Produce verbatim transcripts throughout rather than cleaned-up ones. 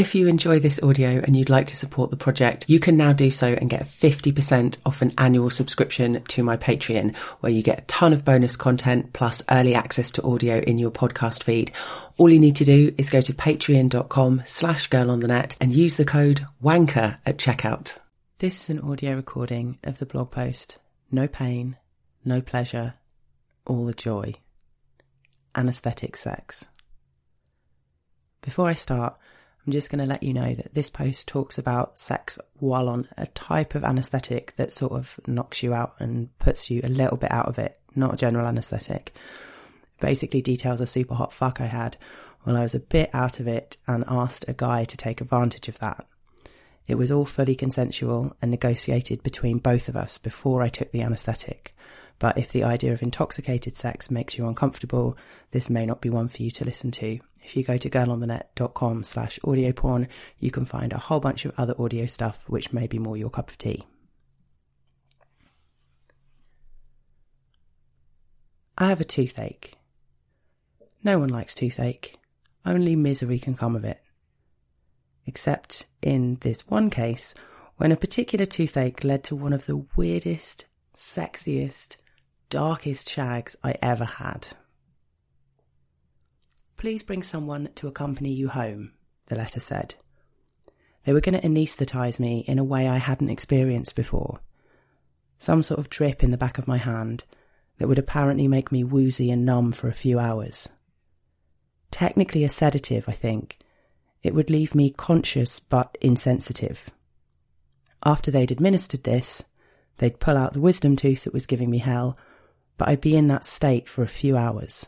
If you enjoy this audio and you'd like to support the project, you can now do so and get fifty percent off an annual subscription to my Patreon, where you get a ton of bonus content plus early access to audio in your podcast feed. All you need to do is go to patreon.com slash girl on the net and use the code WANKER at checkout. This is an audio recording of the blog post, No Pain, No Pleasure, All the Joy. Anesthetic sex. Before I start, I'm just going to let you know that this post talks about sex while on a type of anaesthetic that sort of knocks you out and puts you a little bit out of it, not a general anaesthetic. Basically details a super hot fuck I had when I was a bit out of it and asked a guy to take advantage of that. It was all fully consensual and negotiated between both of us before I took the anaesthetic. But if the idea of intoxicated sex makes you uncomfortable, this may not be one for you to listen to. If you go to girlonthenet.com slash audio porn, you can find a whole bunch of other audio stuff which may be more your cup of tea. I have a toothache. No one likes toothache. Only misery can come of it. Except in this one case, when a particular toothache led to one of the weirdest, sexiest, darkest shags I ever had. Please bring someone to accompany you home, the letter said. They were going to anaesthetise me in a way I hadn't experienced before. Some sort of drip in the back of my hand that would apparently make me woozy and numb for a few hours. Technically a sedative, I think. It would leave me conscious but insensitive. After they'd administered this, they'd pull out the wisdom tooth that was giving me hell, but I'd be in that state for a few hours.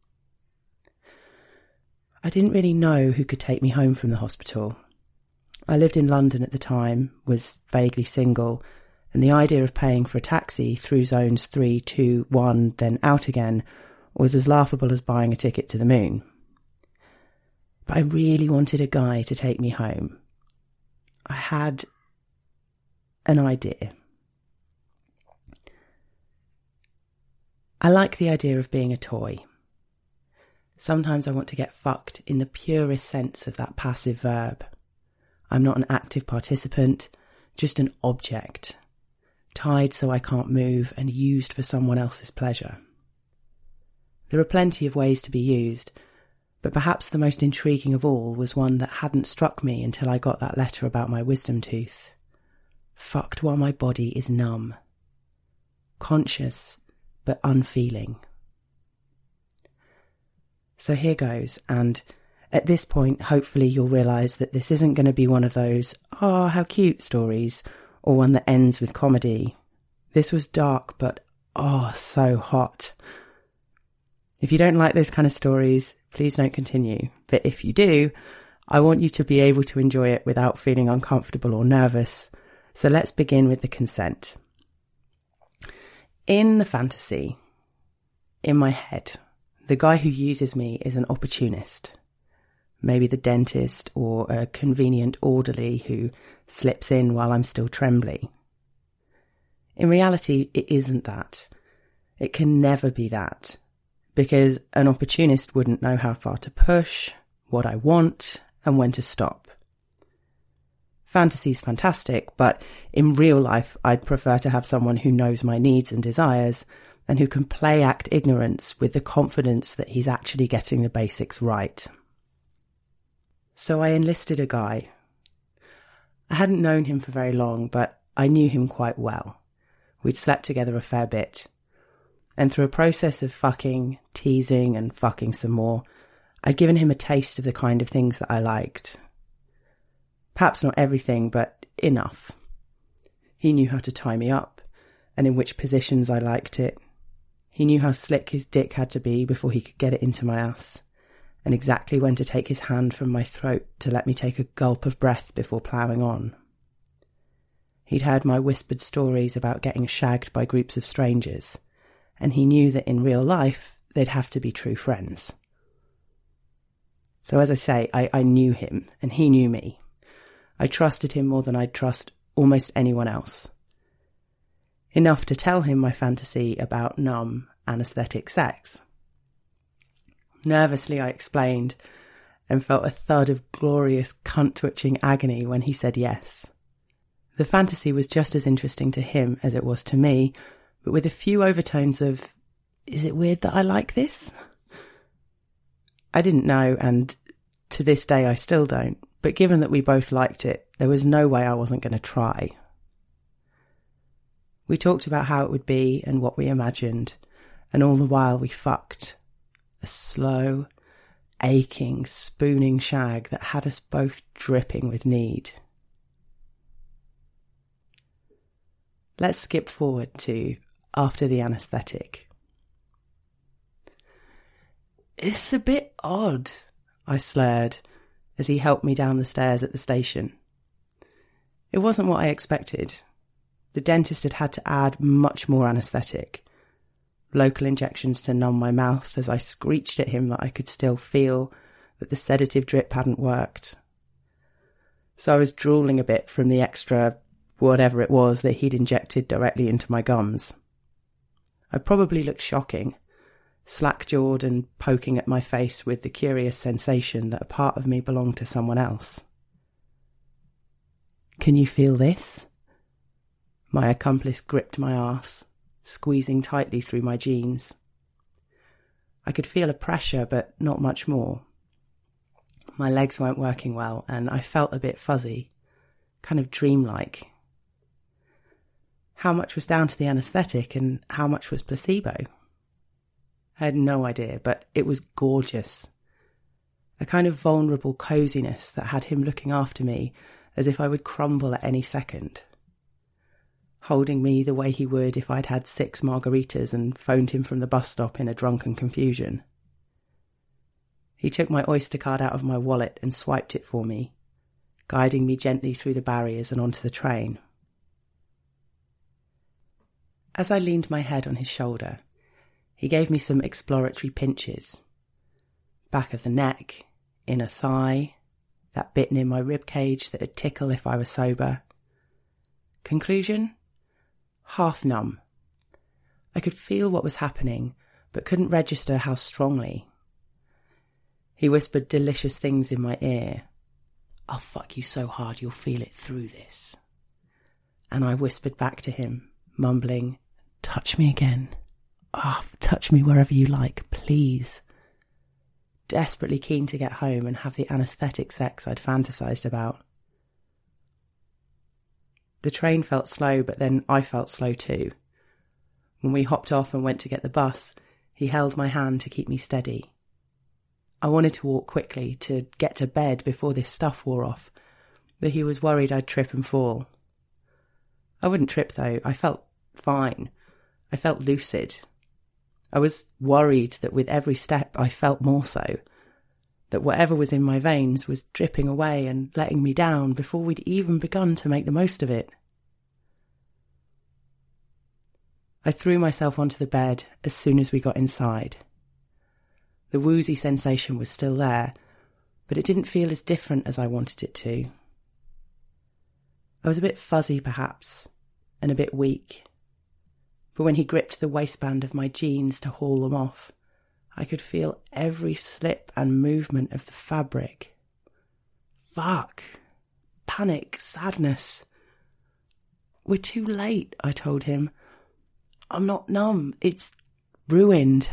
I didn't really know who could take me home from the hospital. I lived in London at the time, was vaguely single, and the idea of paying for a taxi through zones three, two, one, then out again was as laughable as buying a ticket to the moon. But I really wanted a guy to take me home. I had an idea. I like the idea of being a toy. Sometimes I want to get fucked in the purest sense of that passive verb. I'm not an active participant, just an object, tied so I can't move and used for someone else's pleasure. There are plenty of ways to be used, but perhaps the most intriguing of all was one that hadn't struck me until I got that letter about my wisdom tooth. Fucked while my body is numb. Conscious, but unfeeling. So here goes, and at this point, hopefully you'll realise that this isn't going to be one of those, oh, how cute stories, or one that ends with comedy. This was dark, but oh, so hot. If you don't like those kind of stories, please don't continue. But if you do, I want you to be able to enjoy it without feeling uncomfortable or nervous. So let's begin with the consent. In the fantasy, in my head, the guy who uses me is an opportunist. Maybe the dentist or a convenient orderly who slips in while I'm still trembly. In reality, it isn't that. It can never be that. Because an opportunist wouldn't know how far to push, what I want, and when to stop. Fantasy's fantastic, but in real life, I'd prefer to have someone who knows my needs and desires and who can play act ignorance with the confidence that he's actually getting the basics right. So I enlisted a guy. I hadn't known him for very long, but I knew him quite well. We'd slept together a fair bit. And through a process of fucking, teasing and fucking some more, I'd given him a taste of the kind of things that I liked. Perhaps not everything, but enough. He knew how to tie me up, and in which positions I liked it. He knew how slick his dick had to be before he could get it into my ass, and exactly when to take his hand from my throat to let me take a gulp of breath before ploughing on. He'd heard my whispered stories about getting shagged by groups of strangers, and he knew that in real life they'd have to be true friends. So as I say, I, I knew him, and he knew me. I trusted him more than I'd trust almost anyone else. Enough to tell him my fantasy about numb, anaesthetic sex. Nervously I explained, and felt a thud of glorious cunt-twitching agony when he said yes. The fantasy was just as interesting to him as it was to me, but with a few overtones of, is it weird that I like this? I didn't know, and to this day I still don't, but given that we both liked it, there was no way I wasn't going to try. We talked about how it would be and what we imagined, and all the while we fucked. A slow, aching, spooning shag that had us both dripping with need. Let's skip forward to after the anaesthetic. It's a bit odd, I slurred as he helped me down the stairs at the station. It wasn't what I expected. The dentist had had to add much more anaesthetic. Local injections to numb my mouth as I screeched at him that I could still feel that the sedative drip hadn't worked. So I was drooling a bit from the extra whatever it was that he'd injected directly into my gums. I probably looked shocking, slack-jawed and poking at my face with the curious sensation that a part of me belonged to someone else. Can you feel this? My accomplice gripped my arse, squeezing tightly through my jeans. I could feel a pressure, but not much more. My legs weren't working well, and I felt a bit fuzzy, kind of dreamlike. How much was down to the anaesthetic and how much was placebo? I had no idea, but it was gorgeous. A kind of vulnerable coziness that had him looking after me as if I would crumble at any second. Holding me the way he would if I'd had six margaritas and phoned him from the bus stop in a drunken confusion. He took my Oyster card out of my wallet and swiped it for me, guiding me gently through the barriers and onto the train. As I leaned my head on his shoulder, he gave me some exploratory pinches. Back of the neck, inner thigh, that bit near my ribcage that'd tickle if I were sober. Conclusion? Half numb. I could feel what was happening, but couldn't register how strongly. He whispered delicious things in my ear. I'll fuck you so hard you'll feel it through this. And I whispered back to him, mumbling, touch me again. Ah, oh, touch me wherever you like, please. Desperately keen to get home and have the anaesthetic sex I'd fantasised about. The train felt slow, but then I felt slow too. When we hopped off and went to get the bus, he held my hand to keep me steady. I wanted to walk quickly to get to bed before this stuff wore off, but he was worried I'd trip and fall. I wouldn't trip though, I felt fine. I felt lucid. I was worried that with every step I felt more so, that whatever was in my veins was dripping away and letting me down before we'd even begun to make the most of it. I threw myself onto the bed as soon as we got inside. The woozy sensation was still there, but it didn't feel as different as I wanted it to. I was a bit fuzzy perhaps, and a bit weak. But when he gripped the waistband of my jeans to haul them off, I could feel every slip and movement of the fabric. Fuck. Panic, sadness. We're too late, I told him. I'm not numb. It's ruined.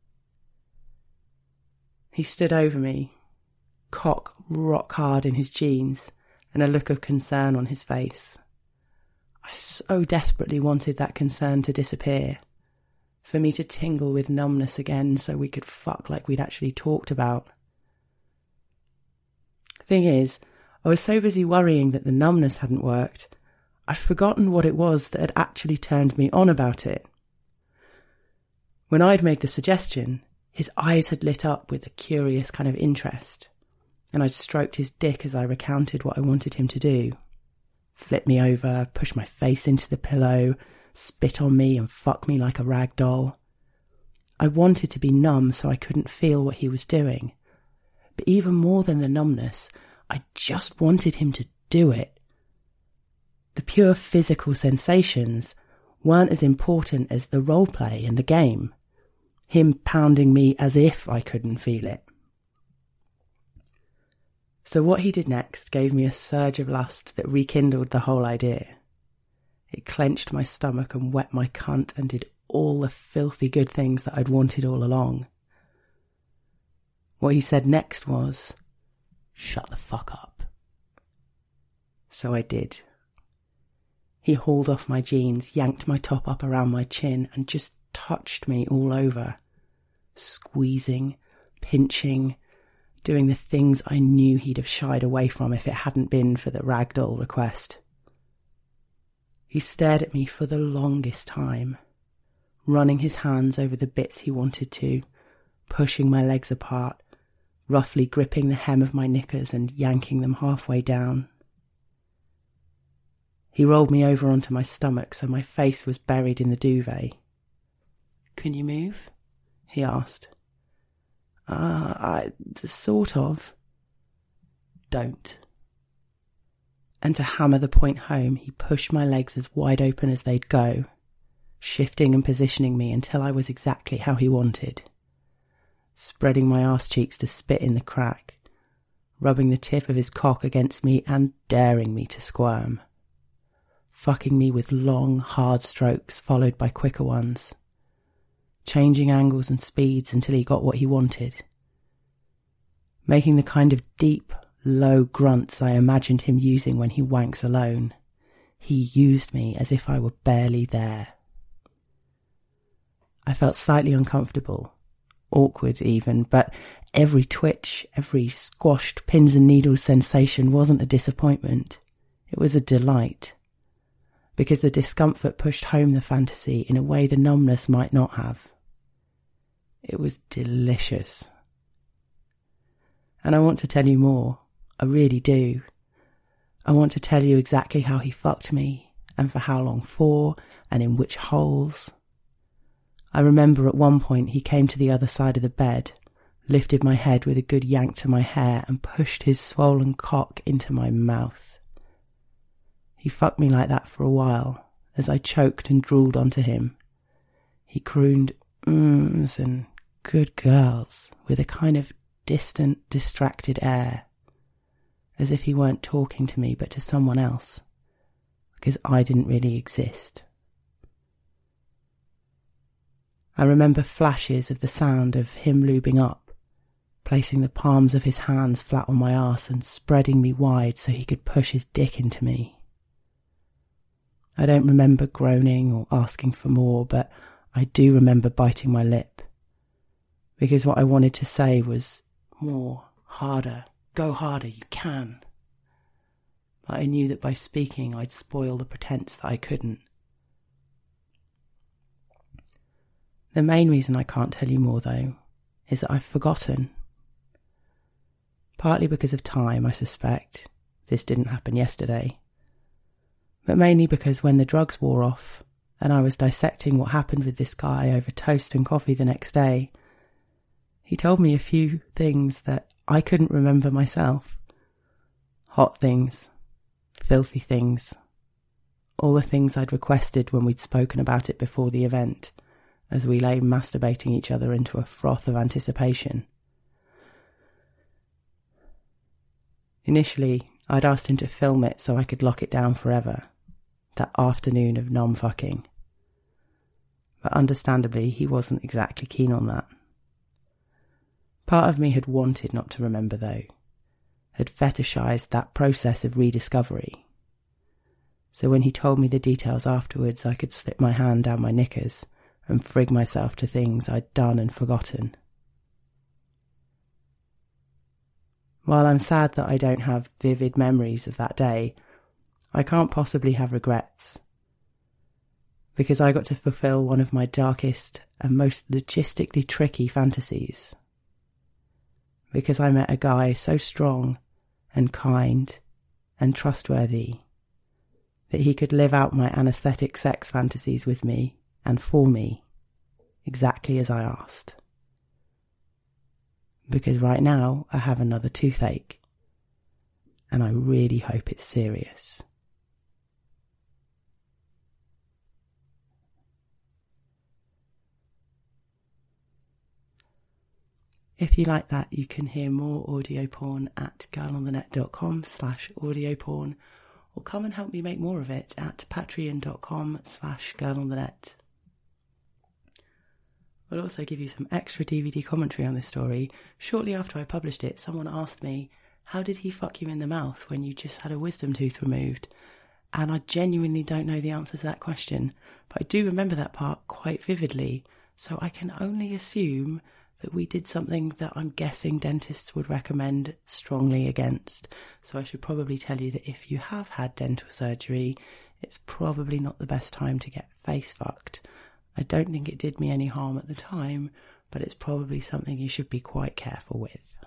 He stood over me, cock rock hard in his jeans and a look of concern on his face. I so desperately wanted that concern to disappear, for me to tingle with numbness again so we could fuck like we'd actually talked about. Thing is, I was so busy worrying that the numbness hadn't worked, I'd forgotten what it was that had actually turned me on about it. When I'd made the suggestion, his eyes had lit up with a curious kind of interest, and I'd stroked his dick as I recounted what I wanted him to do. Flip me over, push my face into the pillow, spit on me and fuck me like a rag doll. I wanted to be numb so I couldn't feel what he was doing. But even more than the numbness, I just wanted him to do it. The pure physical sensations weren't as important as the roleplay in the game. Him pounding me as if I couldn't feel it. So what he did next gave me a surge of lust that rekindled the whole idea. It clenched my stomach and wet my cunt and did all the filthy good things that I'd wanted all along. What he said next was, "Shut the fuck up." So I did. He hauled off my jeans, yanked my top up around my chin and just touched me all over, squeezing, pinching, doing the things I knew he'd have shied away from if it hadn't been for the ragdoll request. He stared at me for the longest time, running his hands over the bits he wanted to, pushing my legs apart, roughly gripping the hem of my knickers and yanking them halfway down. He rolled me over onto my stomach so my face was buried in the duvet. "Can you move?" he asked. Uh, I, sort of. "Don't." And to hammer the point home, he pushed my legs as wide open as they'd go, shifting and positioning me until I was exactly how he wanted, spreading my arse cheeks to spit in the crack, rubbing the tip of his cock against me and daring me to squirm, fucking me with long, hard strokes followed by quicker ones, changing angles and speeds until he got what he wanted, making the kind of deep, low grunts I imagined him using when he wanks alone. He used me as if I were barely there. I felt slightly uncomfortable, awkward even, but every twitch, every squashed pins and needles sensation wasn't a disappointment. It was a delight, because the discomfort pushed home the fantasy in a way the numbness might not have. It was delicious. And I want to tell you more. I really do. I want to tell you exactly how he fucked me, and for how long for, and in which holes. I remember at one point he came to the other side of the bed, lifted my head with a good yank to my hair, and pushed his swollen cock into my mouth. He fucked me like that for a while, as I choked and drooled onto him. He crooned mms and good girls with a kind of distant, distracted air, as if he weren't talking to me but to someone else, because I didn't really exist. I remember flashes of the sound of him lubing up, placing the palms of his hands flat on my arse and spreading me wide so he could push his dick into me. I don't remember groaning or asking for more, but I do remember biting my lip, because what I wanted to say was, "More, harder, go harder, you can." But I knew that by speaking I'd spoil the pretense that I couldn't. The main reason I can't tell you more, though, is that I've forgotten. Partly because of time, I suspect. This didn't happen yesterday. But mainly because when the drugs wore off, and I was dissecting what happened with this guy over toast and coffee the next day, he told me a few things that I couldn't remember myself. Hot things, filthy things, all the things I'd requested when we'd spoken about it before the event, as we lay masturbating each other into a froth of anticipation. Initially, I'd asked him to film it so I could lock it down forever, that afternoon of nom-fucking. But understandably, he wasn't exactly keen on that. Part of me had wanted not to remember, though, had fetishised that process of rediscovery. So when he told me the details afterwards, I could slip my hand down my knickers and frig myself to things I'd done and forgotten. While I'm sad that I don't have vivid memories of that day, I can't possibly have regrets, because I got to fulfill one of my darkest and most logistically tricky fantasies. Because I met a guy so strong and kind and trustworthy that he could live out my anaesthetic sex fantasies with me and for me, exactly as I asked. Because right now I have another toothache, and I really hope it's serious. If you like that, you can hear more audio porn at girlonthenet.com slash audio porn, or come and help me make more of it at patreon.com slash girlonthenet. I'll also give you some extra D V D commentary on this story. Shortly after I published it, someone asked me, how did he fuck you in the mouth when you just had a wisdom tooth removed? And I genuinely don't know the answer to that question, but I do remember that part quite vividly, so I can only assume that we did something that I'm guessing dentists would recommend strongly against. So I should probably tell you that if you have had dental surgery, it's probably not the best time to get face fucked. I don't think it did me any harm at the time, but it's probably something you should be quite careful with.